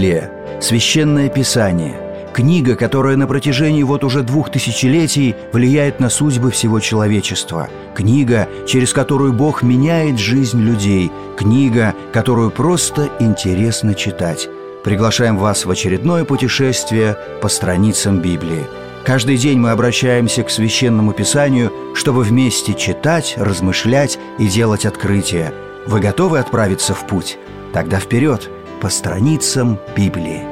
Библия – священное писание, книга, которая на протяжении уже 2000 влияет на судьбы всего человечества, книга, через которую Бог меняет жизнь людей, книга, которую просто интересно читать. Приглашаем вас в очередное путешествие по страницам Библии. Каждый день мы обращаемся к Священному Писанию, чтобы вместе читать, размышлять и делать открытия. Вы готовы отправиться в путь? Тогда вперед, по страницам Библии.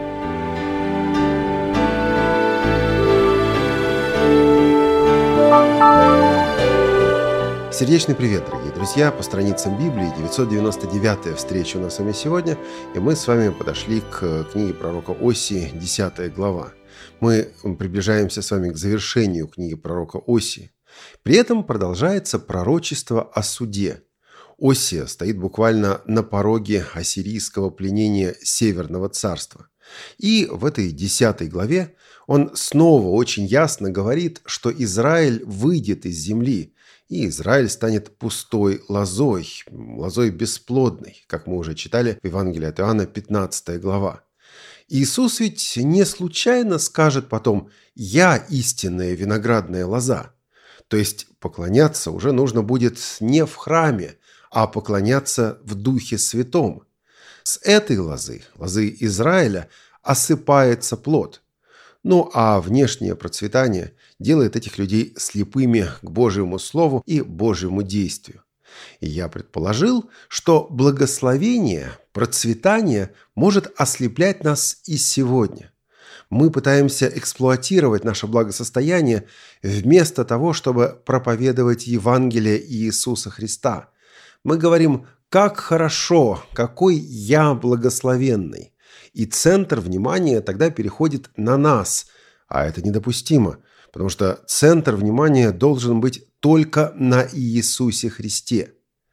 Сердечный привет, дорогие друзья! По страницам Библии 999-я встреча у нас с вами сегодня, и мы с вами подошли к книге пророка Осии, 10 глава. Мы приближаемся с вами к завершению книги пророка Осии. При этом продолжается пророчество о суде. Осия стоит буквально на пороге ассирийского пленения Северного царства. И в этой 10 главе он снова очень ясно говорит, что Израиль выйдет из земли, и Израиль станет пустой лозой бесплодной, как мы уже читали в Евангелии от Иоанна, 15 глава. Иисус ведь не случайно скажет потом «Я истинная виноградная лоза». То есть поклоняться уже нужно будет не в храме, а поклоняться в Духе Святом. С этой лозы Израиля, осыпается плод. Ну а внешнее процветание делает этих людей слепыми к Божьему Слову и Божьему действию. И я предположил, что благословение, процветание может ослеплять нас и сегодня. Мы пытаемся эксплуатировать наше благосостояние вместо того, чтобы проповедовать Евангелие Иисуса Христа. Мы говорим «как хорошо, какой я благословенный». И центр внимания тогда переходит на нас, а это недопустимо, потому что центр внимания должен быть только на Иисусе Христе.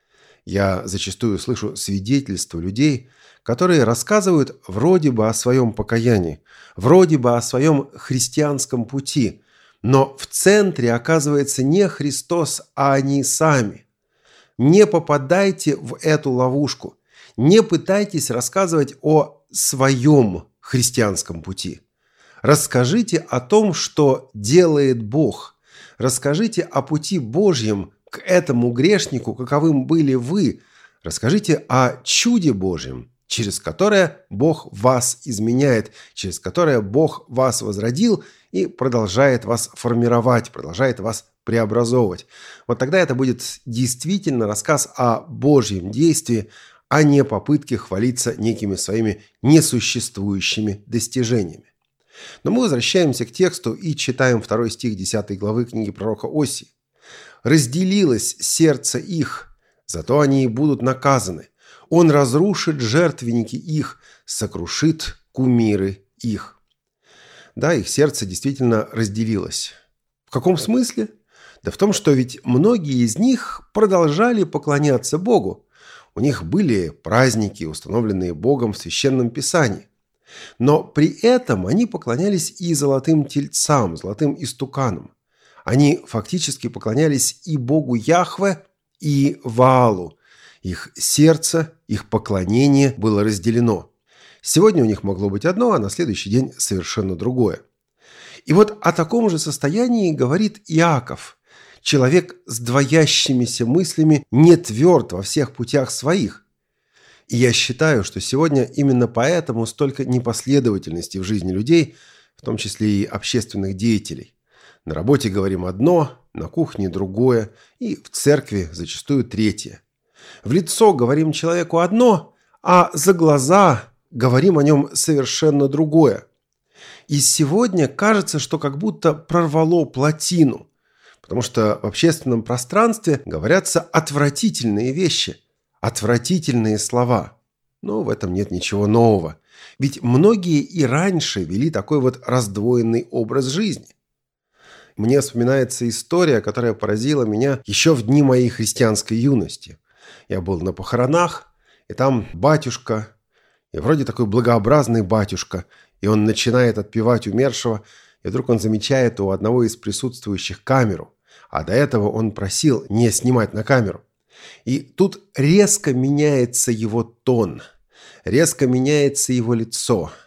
Я зачастую слышу свидетельства людей, которые рассказывают вроде бы о своем покаянии, вроде бы о своем христианском пути, но в центре оказывается не Христос, а они сами. Не попадайте в эту ловушку, не пытайтесь рассказывать о своем христианском пути. Расскажите о том, что делает Бог. Расскажите о пути Божьем к этому грешнику, каковым были вы. Расскажите о чуде Божьем, через которое Бог вас изменяет, через которое Бог вас возродил и продолжает вас формировать, продолжает вас преобразовывать. Вот тогда это будет действительно рассказ о Божьем действии, а не попытке хвалиться некими своими несуществующими достижениями. Но мы возвращаемся к тексту и читаем 2 стих 10 главы книги пророка Осии. «Разделилось сердце их, зато они и будут наказаны. Он разрушит жертвенники их, сокрушит кумиры их». Да, их сердце действительно разделилось. В каком смысле? Да в том, что ведь многие из них продолжали поклоняться Богу. У них были праздники, установленные Богом в Священном Писании. Но при этом они поклонялись и золотым тельцам, золотым истуканам. Они фактически поклонялись и Богу Яхве, и Ваалу. Их сердце, их поклонение было разделено. Сегодня у них могло быть одно, а на следующий день совершенно другое. И вот о таком же состоянии говорит Иаков. Человек с двоящимися мыслями не тверд во всех путях своих. И я считаю, что сегодня именно поэтому столько непоследовательности в жизни людей, в том числе и общественных деятелей. На работе говорим одно, на кухне другое, и в церкви зачастую третье. В лицо говорим человеку одно, а за глаза говорим о нем совершенно другое. И сегодня кажется, что как будто прорвало плотину, потому что в общественном пространстве говорятся отвратительные вещи, отвратительные слова. Но в этом нет ничего нового. Ведь многие и раньше вели такой вот раздвоенный образ жизни. Мне вспоминается история, которая поразила меня еще в дни моей христианской юности. Я был на похоронах, и там батюшка, и вроде такой благообразный батюшка, и он начинает отпевать умершего, и вдруг он замечает у одного из присутствующих камеру, а до этого он просил не снимать на камеру. И тут резко меняется его тон, резко меняется его лицо,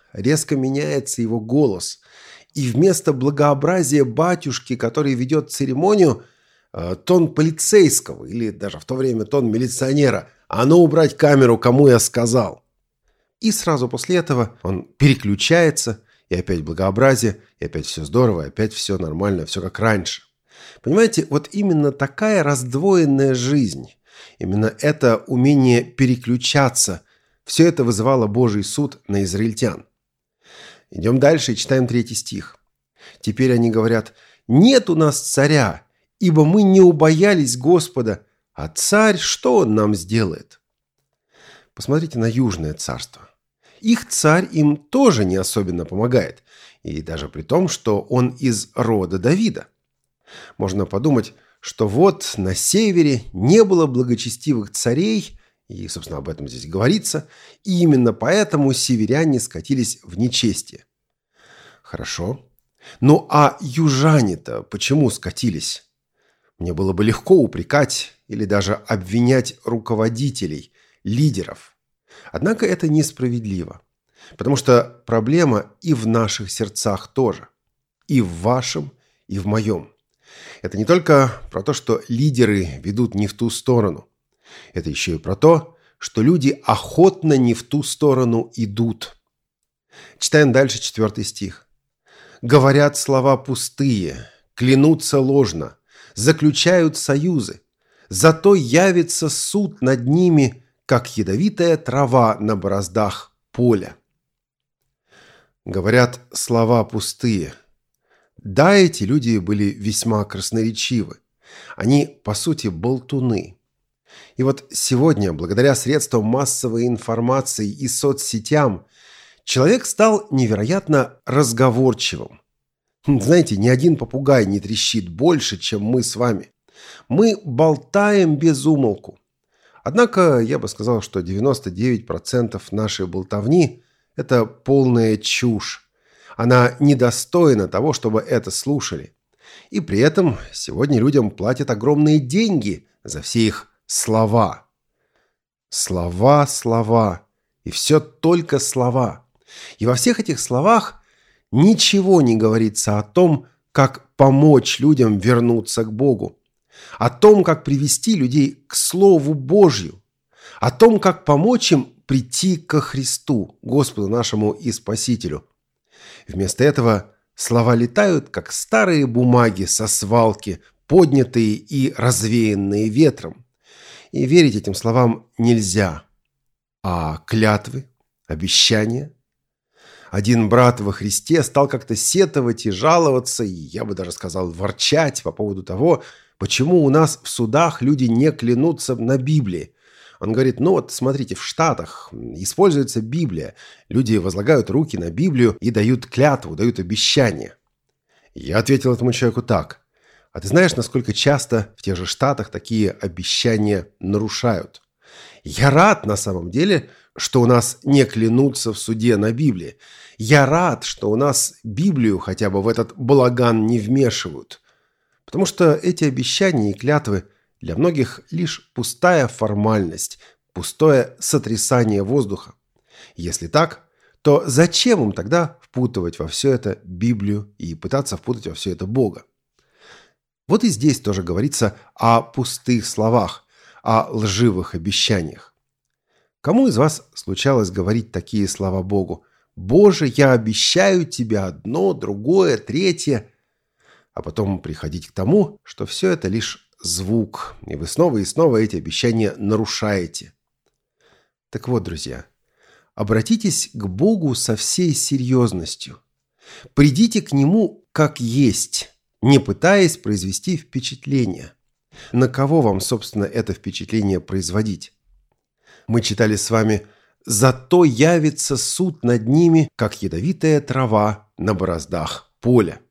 резко меняется его голос. И вместо благообразия батюшки, который ведет церемонию, тон полицейского или даже в то время тон милиционера: «А ну, убрать камеру, кому я сказал!» И сразу после этого он переключается, и опять благообразие, и опять все здорово, и опять все нормально, все как раньше. Понимаете, вот именно такая раздвоенная жизнь, именно это умение переключаться, все это вызывало Божий суд на израильтян. Идем дальше и читаем 3 стих. Теперь они говорят: «Нет у нас царя, ибо мы не убоялись Господа, а царь, что он нам сделает?» Посмотрите на Южное царство. Их царь им тоже не особенно помогает, и даже при том, что он из рода Давида. Можно подумать, что вот на севере не было благочестивых царей, и, собственно, об этом здесь говорится, и именно поэтому северяне скатились в нечестие. Хорошо. Ну а южане-то почему скатились? Мне было бы легко упрекать или даже обвинять руководителей, лидеров. Однако это несправедливо, потому что проблема и в наших сердцах тоже, и в вашем, и в моем. Это не только про то, что лидеры ведут не в ту сторону. Это еще и про то, что люди охотно не в ту сторону идут. Читаем дальше 4 стих. «Говорят слова пустые, клянутся ложно, заключают союзы. Зато явится суд над ними, как ядовитая трава на бороздах поля». Говорят слова пустые. Да, эти люди были весьма красноречивы. Они, по сути, болтуны. И вот сегодня, благодаря средствам массовой информации и соцсетям, человек стал невероятно разговорчивым. Знаете, ни один попугай не трещит больше, чем мы с вами. Мы болтаем без умолку. Однако я бы сказал, что 99% нашей болтовни – это полная чушь. Она недостойна того, чтобы это слушали. И при этом сегодня людям платят огромные деньги за все их слова. Слова, слова. И все только слова. И во всех этих словах ничего не говорится о том, как помочь людям вернуться к Богу, о том, как привести людей к Слову Божью, о том, как помочь им прийти ко Христу, Господу нашему и Спасителю. Вместо этого слова летают, как старые бумаги со свалки, поднятые и развеянные ветром. И верить этим словам нельзя. А клятвы, обещания? Один брат во Христе стал как-то сетовать и жаловаться, и я бы даже сказал ворчать по поводу того, почему у нас в судах люди не клянутся на Библии. Он говорит: ну вот смотрите, в Штатах используется Библия, люди возлагают руки на Библию и дают клятву, дают обещания. Я ответил этому человеку так: а ты знаешь, насколько часто в тех же Штатах такие обещания нарушают? Я рад на самом деле, что у нас не клянутся в суде на Библии. Я рад, что у нас Библию хотя бы в этот балаган не вмешивают. Потому что эти обещания и клятвы для многих лишь пустая формальность, пустое сотрясание воздуха. Если так, то зачем им тогда впутывать во все это Библию и пытаться впутать во все это Бога? Вот и здесь тоже говорится о пустых словах, о лживых обещаниях. Кому из вас случалось говорить такие слова Богу: «Боже, я обещаю тебе одно, другое, третье», а потом приходить к тому, что все это лишь звук, и вы снова и снова эти обещания нарушаете? Так вот, друзья, обратитесь к Богу со всей серьезностью. Придите к Нему как есть, не пытаясь произвести впечатление. На кого вам, собственно, это впечатление производить? Мы читали с вами: «Зато явится суд над ними, как ядовитая трава на бороздах поля».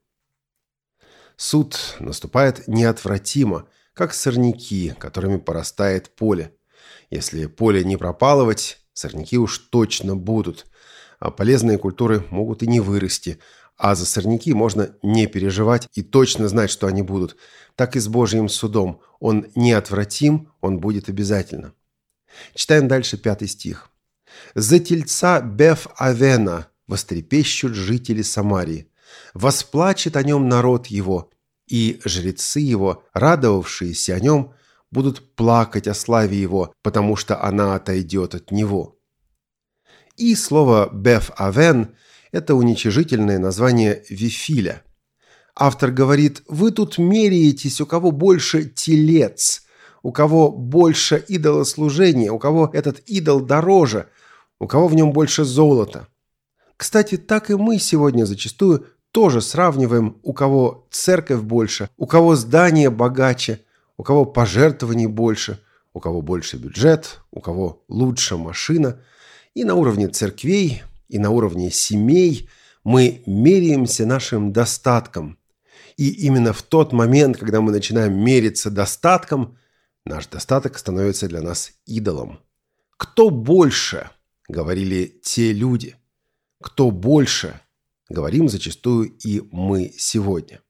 Суд наступает неотвратимо, как сорняки, которыми порастает поле. Если поле не пропалывать, сорняки уж точно будут, а полезные культуры могут и не вырасти, а за сорняки можно не переживать и точно знать, что они будут. Так и с Божьим судом. Он неотвратим, он будет обязательно. Читаем дальше 5 стих. «За тельца Беф-Авена вострепещут жители Самарии, восплачет о нем народ его, и жрецы его, радовавшиеся о нем, будут плакать о славе его, потому что она отойдет от него». И слово «беф-авен» – это уничижительное название Вифиля. Автор говорит: вы тут меряетесь, у кого больше телец, у кого больше идолослужения, у кого этот идол дороже, у кого в нем больше золота. Кстати, так и мы сегодня зачастую тоже сравниваем, у кого церковь больше, у кого здание богаче, у кого пожертвований больше, у кого больше бюджет, у кого лучше машина. И на уровне церквей, и на уровне семей мы меряемся нашим достатком. И именно в тот момент, когда мы начинаем мериться достатком, наш достаток становится для нас идолом. «Кто больше?» – говорили те люди. «Кто больше?» – говорим зачастую и мы сегодня.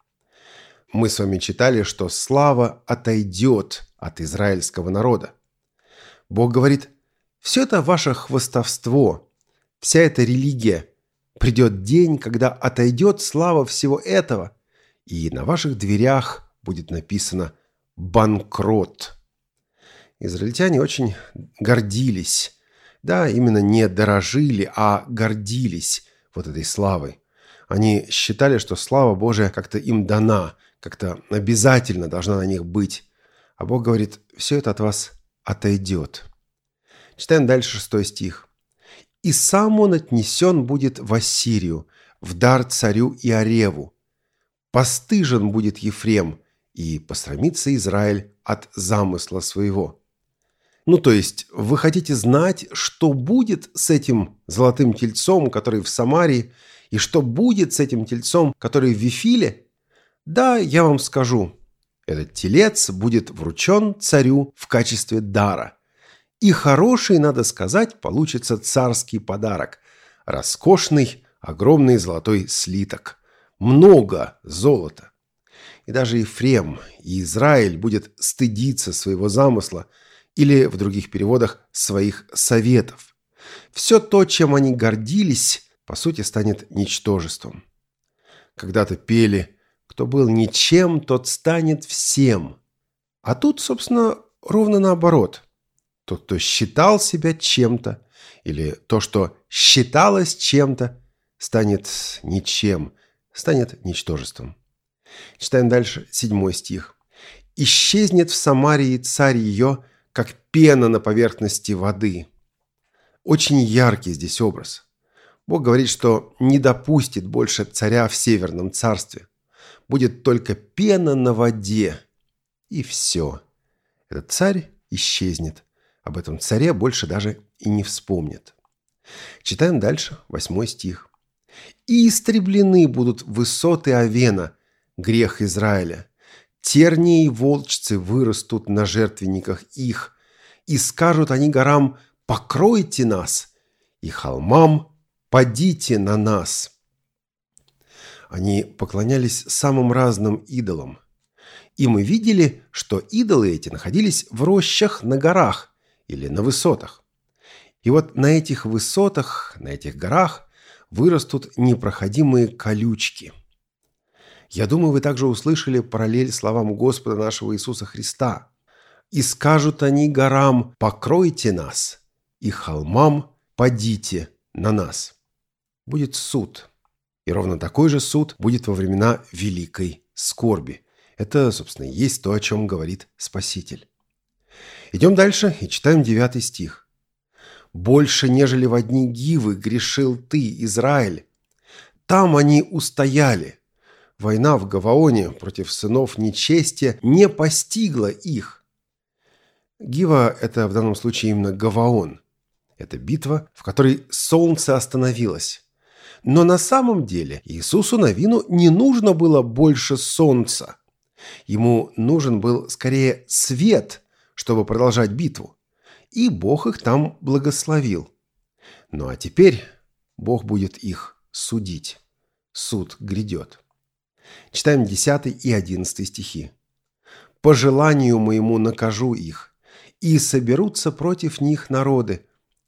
Мы с вами читали, что слава отойдет от израильского народа. Бог говорит: все это ваше хвастовство, вся эта религия. Придет день, когда отойдет слава всего этого, и на ваших дверях будет написано «банкрот». Израильтяне очень гордились. Да, именно не дорожили, а гордились вот этой славой. Они считали, что слава Божия как-то им дана, как-то обязательно должна на них быть. А Бог говорит: все это от вас отойдет. Читаем дальше 6 стих. «И сам он отнесен будет в Ассирию, в дар царю Иореву. Постыжен будет Ефрем, и посрамится Израиль от замысла своего». То есть, вы хотите знать, что будет с этим золотым тельцом, который в Самарии, и что будет с этим тельцом, который в Вифиле? Да, я вам скажу. Этот телец будет вручен царю в качестве дара. И хороший, надо сказать, получится царский подарок. Роскошный, огромный золотой слиток. Много золота. И даже Ефрем и Израиль будет стыдиться своего замысла, или в других переводах своих советов. Все то, чем они гордились, по сути, станет ничтожеством. Когда-то пели: кто был ничем, тот станет всем. А тут, собственно, ровно наоборот. Тот, кто считал себя чем-то, или то, что считалось чем-то, станет ничем, станет ничтожеством. Читаем дальше 7 стих. «Исчезнет в Самарии царь ее, как пена на поверхности воды». Очень яркий здесь образ. Бог говорит, что не допустит больше царя в Северном царстве. Будет только пена на воде. И все. Этот царь исчезнет. Об этом царе больше даже и не вспомнят. Читаем дальше 8 стих. «И истреблены будут высоты Авена, грех Израиля. Тернии и волчцы вырастут на жертвенниках их, и скажут они горам: покройте нас, и холмам: падите на нас». Они поклонялись самым разным идолам. И мы видели, что идолы эти находились в рощах на горах или на высотах. И вот на этих высотах, на этих горах вырастут непроходимые колючки. Я думаю, вы также услышали параллель словам Господа нашего Иисуса Христа. «И скажут они горам: покройте нас, и холмам: падите на нас». Будет суд. И ровно такой же суд будет во времена великой скорби. Это, собственно, и есть то, о чем говорит Спаситель. Идем дальше и читаем 9 стих. «Больше, нежели в дни Гивы, грешил ты, Израиль. Там они устояли. Война в Гаваоне против сынов нечестия не постигла их». Гива – это в данном случае именно Гаваон. Это битва, в которой солнце остановилось. Но на самом деле Иисусу Навину не нужно было больше солнца. Ему нужен был скорее свет, чтобы продолжать битву. И Бог их там благословил. Ну а теперь Бог будет их судить. Суд грядет. Читаем 10 и 11 стихи. «По желанию моему накажу их, и соберутся против них народы,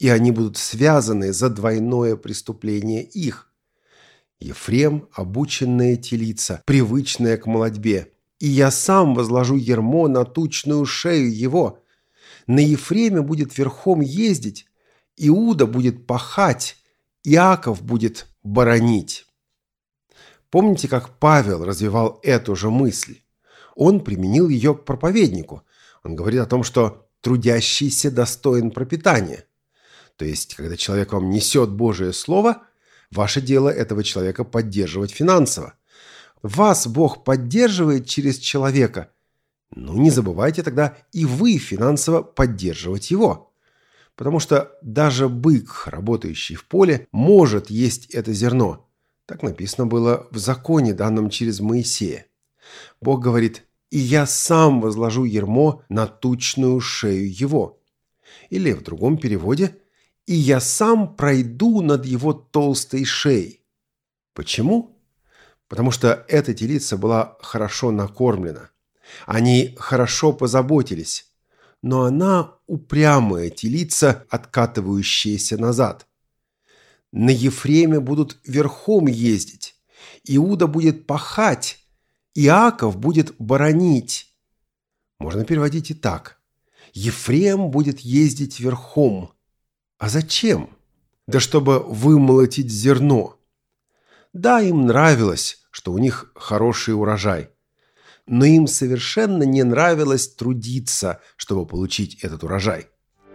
и они будут связаны за двойное преступление их. Ефрем – обученная телица, привычная к молодьбе, и я сам возложу ярмо на тучную шею его. На Ефреме будет верхом ездить, Иуда будет пахать, Иаков будет боронить». Помните, как Павел развивал эту же мысль? Он применил ее к проповеднику. Он говорит о том, что трудящийся достоин пропитания. То есть, когда человек вам несет Божие Слово, ваше дело этого человека поддерживать финансово. Вас Бог поддерживает через человека. Не забывайте тогда и вы финансово поддерживать его. Потому что даже бык, работающий в поле, может есть это зерно. Так написано было в законе, данном через Моисея. Бог говорит: «И я сам возложу ярмо на тучную шею его». Или в другом переводе: «И я сам пройду над его толстой шеей». Почему? Потому что эта телица была хорошо накормлена. Они хорошо позаботились. Но она упрямая телица, откатывающаяся назад. На Ефреме будут верхом ездить. Иуда будет пахать. Иаков будет боронить. Можно переводить и так: Ефрем будет ездить верхом. А зачем? Да чтобы вымолотить зерно. Да, им нравилось, что у них хороший урожай. Но им совершенно не нравилось трудиться, чтобы получить этот урожай.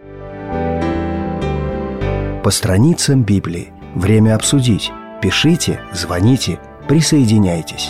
По страницам Библии. Время обсудить. Пишите, звоните, присоединяйтесь.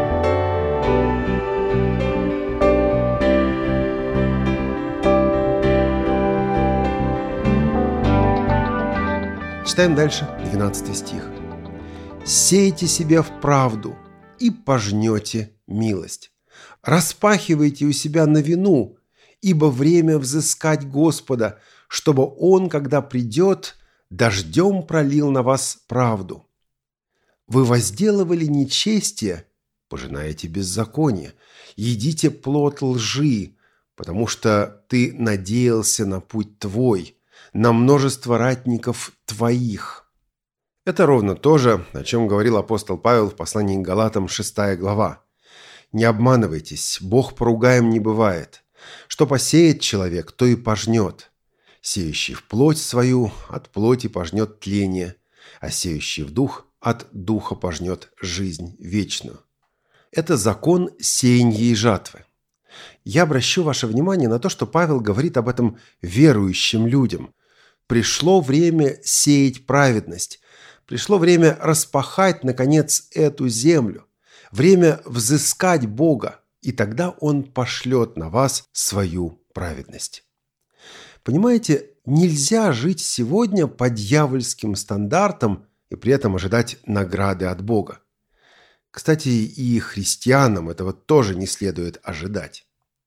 Читаем дальше, 12 стих. «Сейте себе в правду, и пожнете милость. Распахивайте у себя новину, ибо время взыскать Господа, чтобы Он, когда придет, дождем пролил на вас правду. Вы возделывали нечестие, пожинаете беззаконие, едите плод лжи, потому что ты надеялся на путь твой, на множество ратников твоих». Это ровно то же, о чем говорил апостол Павел в послании к Галатам, 6 глава. «Не обманывайтесь, Бог поругаем не бывает. Что посеет человек, то и пожнет. Сеющий в плоть свою, от плоти пожнет тление, а сеющий в дух, от духа пожнет жизнь вечную». Это закон сеяния и жатвы. Я обращу ваше внимание на то, что Павел говорит об этом верующим людям. Пришло время сеять праведность. Пришло время распахать, наконец, эту землю. Время взыскать Бога, и тогда Он пошлет на вас свою праведность. Понимаете, нельзя жить сегодня по дьявольским стандартам и при этом ожидать награды от Бога. Кстати, и христианам этого тоже не следует ожидать.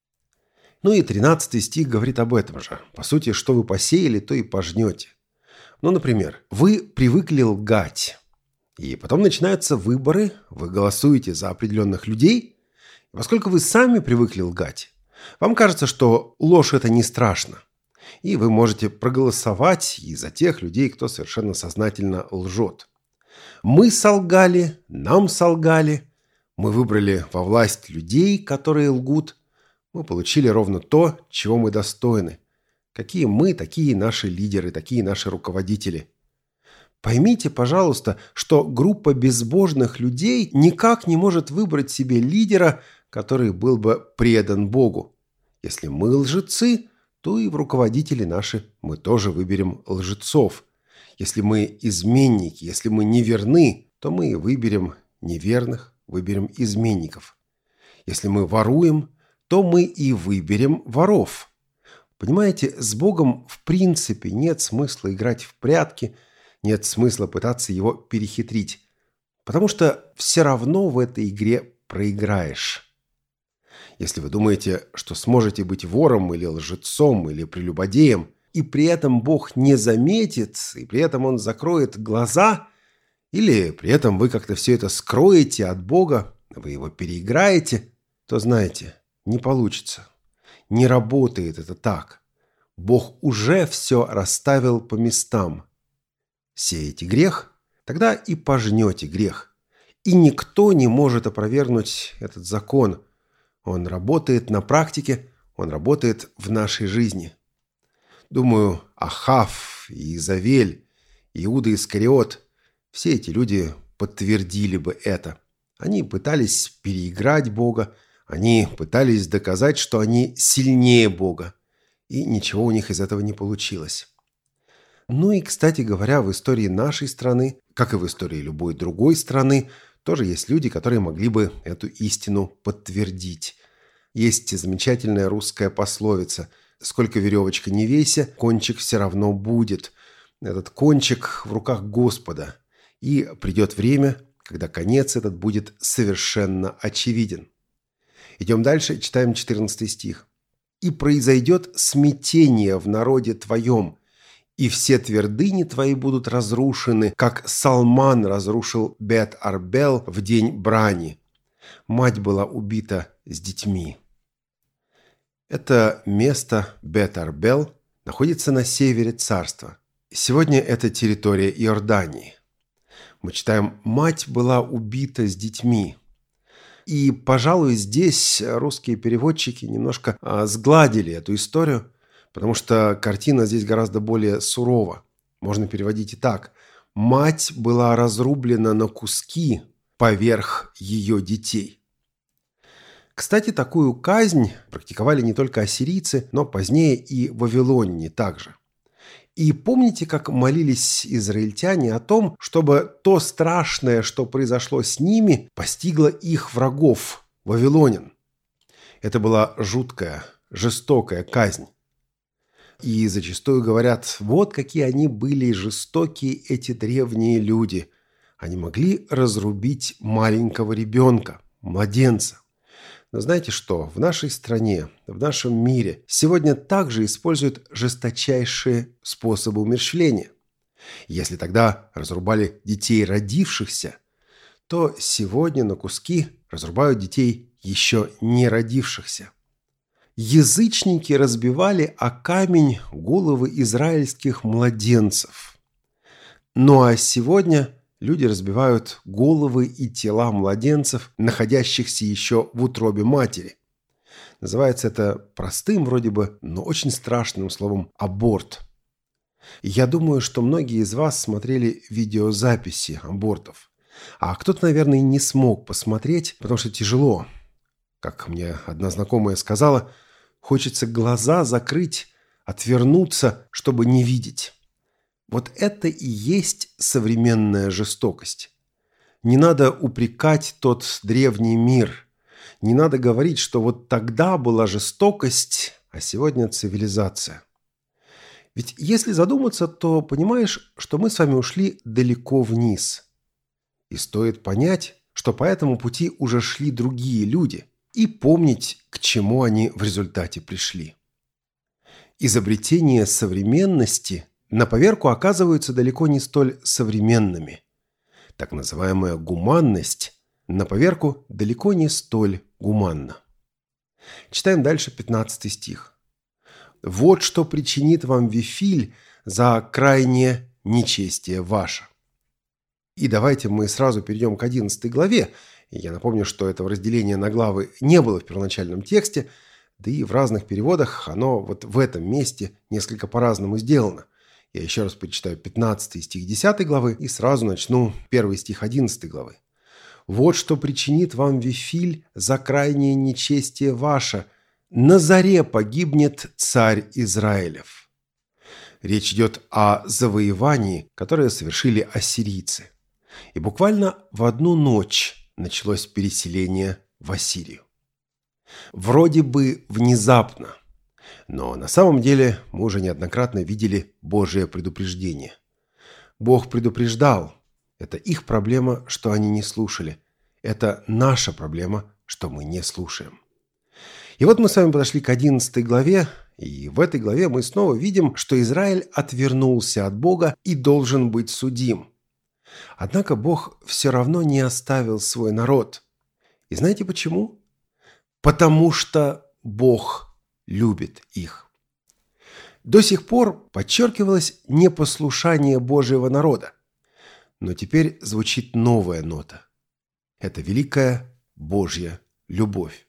И 13 стих говорит об этом же. По сути, что вы посеяли, то и пожнете. Например, вы привыкли лгать, и потом начинаются выборы, вы голосуете за определенных людей, и поскольку вы сами привыкли лгать, вам кажется, что ложь – это не страшно, и вы можете проголосовать и за тех людей, кто совершенно сознательно лжет. Мы солгали, нам солгали, мы выбрали во власть людей, которые лгут, мы получили ровно то, чего мы достойны. Какие мы, такие наши лидеры, такие наши руководители. Поймите, пожалуйста, что группа безбожных людей никак не может выбрать себе лидера, который был бы предан Богу. Если мы лжецы, то и в руководители наши мы тоже выберем лжецов. Если мы изменники, если мы неверны, то мы выберем неверных, выберем изменников. Если мы воруем, то мы и выберем воров. Понимаете, с Богом в принципе нет смысла играть в прятки, нет смысла пытаться его перехитрить, потому что все равно в этой игре проиграешь. Если вы думаете, что сможете быть вором или лжецом или прелюбодеем, и при этом Бог не заметит, и при этом Он закроет глаза, или при этом вы как-то все это скроете от Бога, вы его переиграете, то знаете, не получится. Не работает это так. Бог уже все расставил по местам. Сеете грех, тогда и пожнете грех. И никто не может опровергнуть этот закон. Он работает на практике, он работает в нашей жизни. Думаю, Ахав, Иезавель, Иуда Искариот – все эти люди подтвердили бы это. Они пытались переиграть Бога, они пытались доказать, что они сильнее Бога. И ничего у них из этого не получилось. Ну и, кстати говоря, в истории нашей страны, как и в истории любой другой страны, тоже есть люди, которые могли бы эту истину подтвердить. Есть замечательная русская пословица: «Сколько веревочка не вейся, кончик все равно будет». Этот кончик в руках Господа. И придет время, когда конец этот будет совершенно очевиден. Идем дальше, читаем 14 стих. «И произойдет смятение в народе твоем, и все твердыни твои будут разрушены, как Салман разрушил Бет-Арбел в день брани. Мать была убита с детьми». Это место Бет-Арбел находится на севере царства. Сегодня это территория Иордании. Мы читаем: «Мать была убита с детьми». И, пожалуй, здесь русские переводчики немножко сгладили эту историю, потому что картина здесь гораздо более сурова. Можно переводить и так: «Мать была разрублена на куски поверх ее детей». Кстати, такую казнь практиковали не только ассирийцы, но позднее и вавилоняне также. И помните, как молились израильтяне о том, чтобы то страшное, что произошло с ними, постигло их врагов, вавилонян? Это была жуткая, жестокая казнь. И зачастую говорят: вот какие они были жестокие, эти древние люди. Они могли разрубить маленького ребенка, младенца. Но знаете что? В нашей стране, в нашем мире сегодня также используют жесточайшие способы умерщвления. Если тогда разрубали детей родившихся, то сегодня на куски разрубают детей еще не родившихся. Язычники разбивали о камень головы израильских младенцев. Ну а сегодня люди разбивают головы и тела младенцев, находящихся еще в утробе матери. Называется это простым вроде бы, но очень страшным словом «аборт». Я думаю, что многие из вас смотрели видеозаписи абортов. А кто-то, наверное, не смог посмотреть, потому что тяжело. Как мне одна знакомая сказала, хочется глаза закрыть, отвернуться, чтобы не видеть. Вот это и есть современная жестокость. Не надо упрекать тот древний мир. Не надо говорить, что вот тогда была жестокость, а сегодня цивилизация. Ведь если задуматься, то понимаешь, что мы с вами ушли далеко вниз. И стоит понять, что по этому пути уже шли другие люди, и помнить, к чему они в результате пришли. Изобретения современности на поверку оказываются далеко не столь современными. Так называемая гуманность на поверку далеко не столь гуманна. Читаем дальше 15 стих. «Вот что причинит вам Вифиль за крайнее нечестие ваше». И давайте мы сразу перейдем к 11 главе. Я напомню, что этого разделения на главы не было в первоначальном тексте, да и в разных переводах оно вот в этом месте несколько по-разному сделано. Я еще раз перечитаю 15 стих 10 главы и сразу начну 1 стих 11 главы. «Вот что причинит вам Вифиль за крайнее нечестие ваше. На заре погибнет царь Израилев». Речь идет о завоевании, которое совершили ассирийцы. И буквально в одну ночь началось переселение в Ассирию. Вроде бы внезапно. Но на самом деле мы уже неоднократно видели Божие предупреждение. Бог предупреждал. Это их проблема, что они не слушали. Это наша проблема, что мы не слушаем. И вот мы с вами подошли к 11 главе, и в этой главе мы снова видим, что Израиль отвернулся от Бога и должен быть судим. Однако Бог все равно не оставил свой народ. И знаете почему? Потому что Бог любит их. До сих пор подчеркивалось непослушание Божьего народа. Но теперь звучит новая нота. Это великая Божья любовь.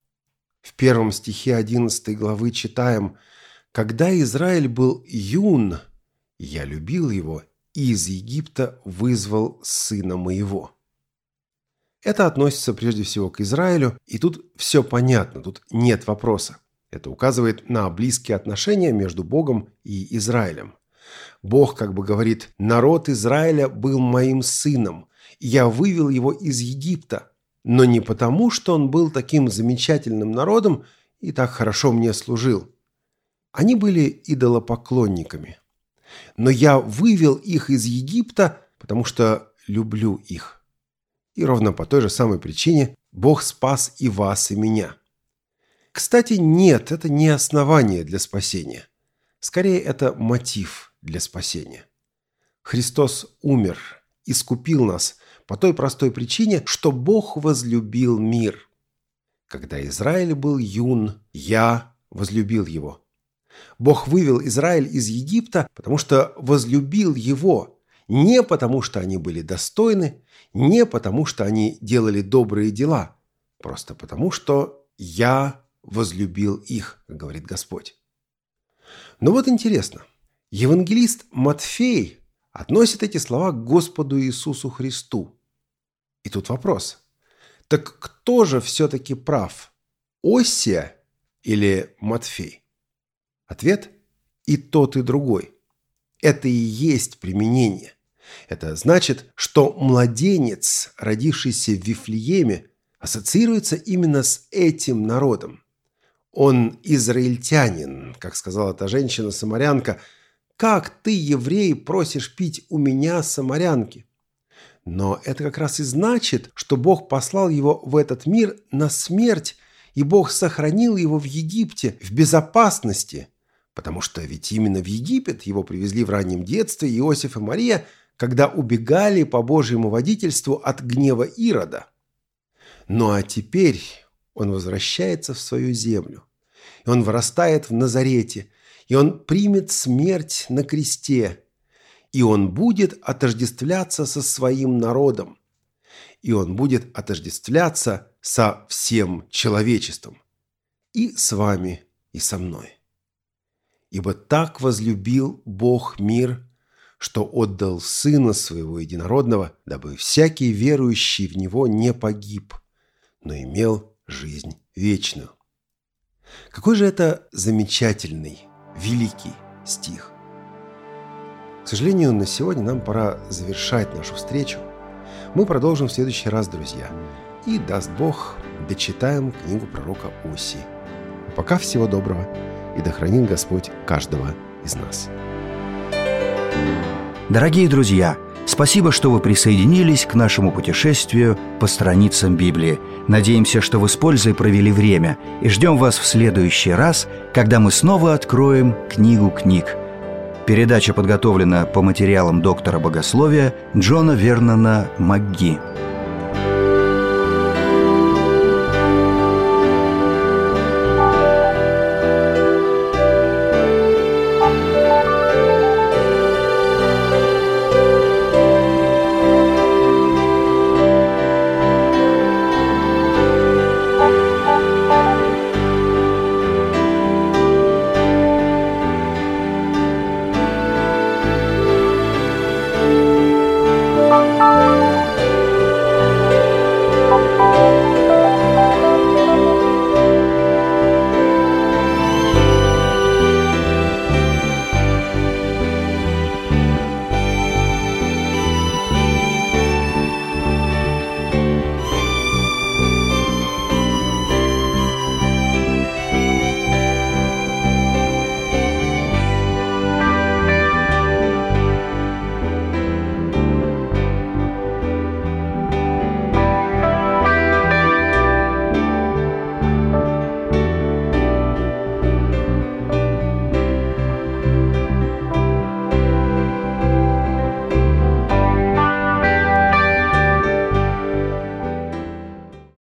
В 1 стихе 11 главы читаем: «Когда Израиль был юн, я любил его, и из Египта вызвал сына моего». Это относится прежде всего к Израилю, и тут все понятно, тут нет вопроса. Это указывает на близкие отношения между Богом и Израилем. Бог как бы говорит: «Народ Израиля был моим сыном, и я вывел его из Египта, но не потому, что он был таким замечательным народом и так хорошо мне служил. Они были идолопоклонниками. Но я вывел их из Египта, потому что люблю их. И ровно по той же самой причине Бог спас и вас, и меня». Кстати, нет, это не основание для спасения. Скорее, это мотив для спасения. Христос умер, искупил нас по той простой причине, что Бог возлюбил мир. Когда Израиль был юн, я возлюбил его. Бог вывел Израиль из Египта, потому что возлюбил его, не потому что они были достойны, не потому что они делали добрые дела, просто потому что я возлюбил их, как говорит Господь. Но вот интересно, евангелист Матфей относит эти слова к Господу Иисусу Христу. И тут вопрос: так кто же все-таки прав, Оссия или Матфей? Ответ: и тот, и другой. Это и есть применение. Это значит, что младенец, родившийся в Вифлееме, ассоциируется именно с этим народом. Он израильтянин, как сказала та женщина-самарянка: «Как ты, еврей, просишь пить у меня, самарянки?» Но это как раз и значит, что Бог послал его в этот мир на смерть, и Бог сохранил его в Египте в безопасности, потому что ведь именно в Египет его привезли в раннем детстве Иосиф и Мария, когда убегали по Божьему водительству от гнева Ирода. Ну а теперь он возвращается в свою землю, и он вырастает в Назарете, и он примет смерть на кресте, и он будет отождествляться со своим народом, и он будет отождествляться со всем человечеством, и с вами, и со мной. Ибо так возлюбил Бог мир, что отдал Сына Своего Единородного, дабы всякий верующий в Него не погиб, но имел жизнь вечную. Какой же это замечательный, великий стих. К сожалению, на сегодня нам пора завершать нашу встречу. Мы продолжим в следующий раз, друзья. И, даст Бог, дочитаем книгу пророка Осии. Пока всего доброго, и да хранит Господь каждого из нас. Дорогие друзья, спасибо, что вы присоединились к нашему путешествию по страницам Библии. Надеемся, что вы с пользой провели время, и ждем вас в следующий раз, когда мы снова откроем книгу книг. Передача подготовлена по материалам доктора богословия Джона Вернона МакГи.